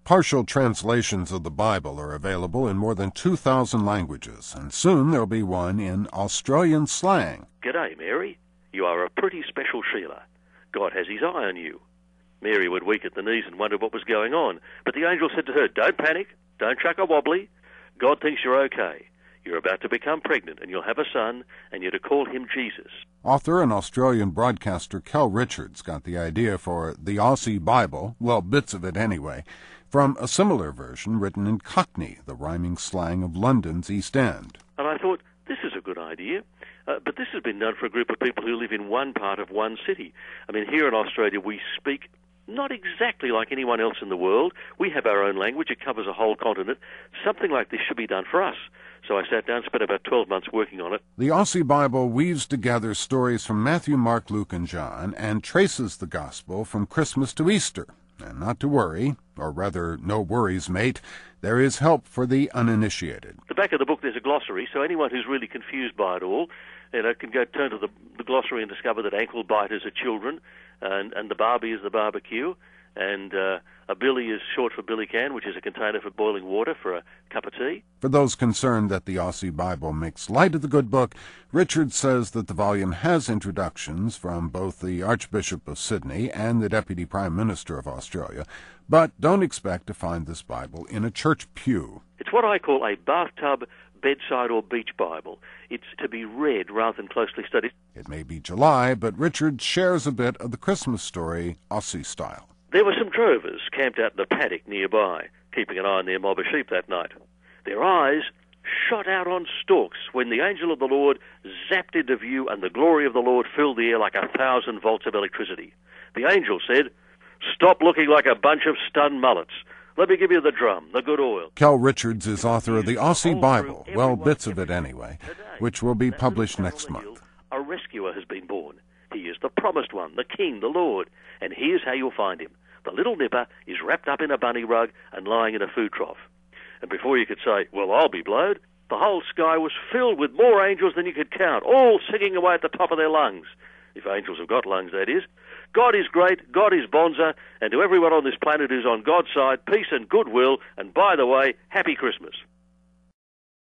Partial translations of the Bible are available in more than 2,000 languages, and soon there'll be one in Australian slang. G'day, Mary. You are a pretty special Sheila. God has his eye on you. Mary would weak at the knees and wonder what was going on, but the angel said to her, "Don't panic, don't chuck a wobbly. God thinks you're okay. You're about to become pregnant and you'll have a son, and you're to call him Jesus." Author and Australian broadcaster Kel Richards got the idea for the Aussie Bible, well, bits of it anyway, from a similar version written in Cockney, the rhyming slang of London's East End. And I thought, this is a good idea. But this has been done for a group of people who live in one part of one city. I mean, here in Australia we speak not exactly like anyone else in the world. We have our own language. It covers a whole continent. Something like this should be done for us. So I sat down, spent about 12 months working on it. The Aussie Bible weaves together stories from Matthew, Mark, Luke, and John, and traces the Gospel from Christmas to Easter. And not to worry, or rather, no worries, mate, there is help for the uninitiated. At the back of the book there's a glossary, so anyone who's really confused by it all, can go turn to the glossary and discover that ankle biters are children, and the barbie is the barbecue, and a billy is short for billy can, which is a container for boiling water for a cup of tea. For those concerned that the Aussie Bible makes light of the good book, Richard says that the volume has introductions from both the Archbishop of Sydney and the Deputy Prime Minister of Australia, but don't expect to find this Bible in a church pew. It's what I call a bathtub, bedside or beach Bible. It's to be read rather than closely studied. It may be July, but Richard shares a bit of the Christmas story Aussie style. There were some drovers camped out in the paddock nearby, keeping an eye on their mob of sheep that night. Their eyes shot out on stalks when the angel of the Lord zapped into view and the glory of the Lord filled the air like 1,000 volts of electricity. The angel said, "Stop looking like a bunch of stunned mullets. Let me give you the drum, the good oil." Kel Richards is author of the Aussie Bible, well, bits of it anyway, which will be published next month. A rescuer has been born. He is the promised one, the King, the Lord, and here's how you'll find him. The little nipper is wrapped up in a bunny rug and lying in a food trough. And before you could say, "Well, I'll be blowed," the whole sky was filled with more angels than you could count, all singing away at the top of their lungs. If angels have got lungs, that is. God is great, God is bonza, and to everyone on this planet who's on God's side, peace and goodwill, and by the way, Happy Christmas.